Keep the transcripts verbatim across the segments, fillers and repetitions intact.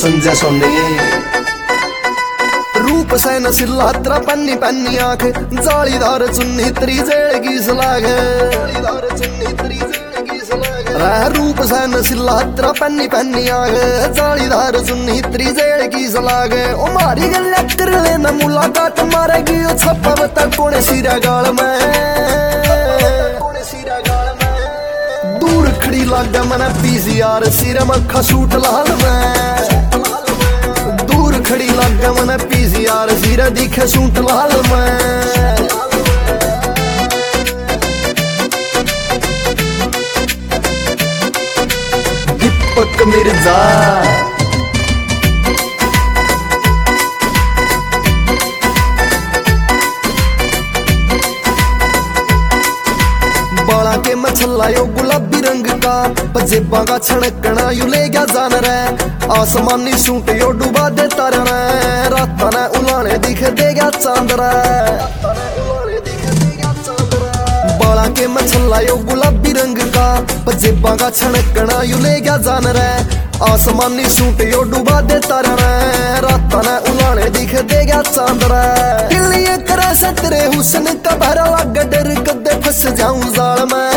संजय सोनी। रूप से नसीला तेरा पन्नी पन्नी आंख, जालीदार चुन्नी तेरी जेड़ की सलाग, रूप से नसीला तेरा पन्नी पन्नी आंख, जालीदार चुन्नी तेरी जेड़ की सलाग। ओ मारी गल कर लेना मुलाकात मारेगी ओ छप्पा तक कोने सिरा गाल में, दूर खड़ी लागा मना पीसीआर सिर मखा सूट लाल में, दूर खड़ी लागा मना पीसीआर सिर दिखे सूट लाल में। दीपक मिर्जा बाला के मछला यो गुलाबी रंग का, पजेबा का छड़कना यू ले गया जान रे, आसमानी सूट यो डुबा दे तारा रे, रात ने उलाने दिख दे गया चांद रे। बाला के मछला यो गुलाबी रंग का, पजेबा का छड़कना यू ले गया जान रे, आसमानी सूट यो डुबा दे तारा रे, रात ने उलाने दिख दे गया चांद रे। किलिए करे से तेरे हुस्न का भरा लग डर कदे फंस जाऊं जाल में,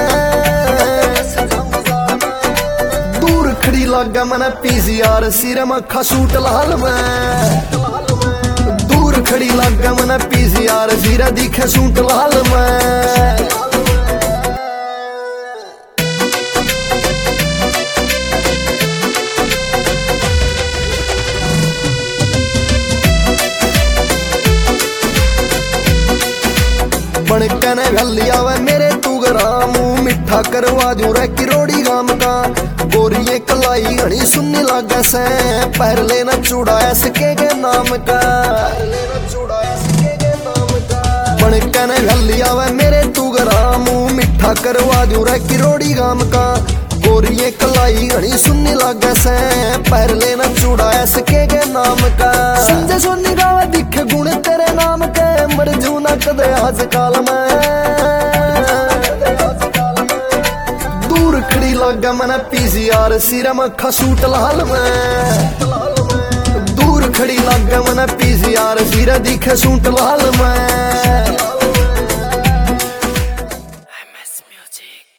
दूर खड़ी लागा मना पीसीआर सिर मखा सूट लाल में, दूर खड़ी लागा मना पीसीआर सिर दिखे सूट लाल में। बनके ने गलिया वे मेरे तू ग्राम, मिठा करवा दू रे किरोड़ी गाम का, गोरिये कलाई घनी सुनने लागे से, पैर लेना चूड़ाया सके के नाम का। बनके ने गलिया वे मेरे तू ग्राम, मिठा करवा दू रे किरोड़ी गाम का, गोरिये कलाई घनी सुनने लागे से, पैर लेना चूड़ाया सके के नाम का। संजय सोनी गावे दिखे गुण तेरे नाम के, मर जू ना कदे आजकल में, दूर खड़ी लागा मना पीसीआर सिर मखा सूट लाल में, दूर खड़ी लागा मना पीसीआर सिर दिखे सूट लाल में।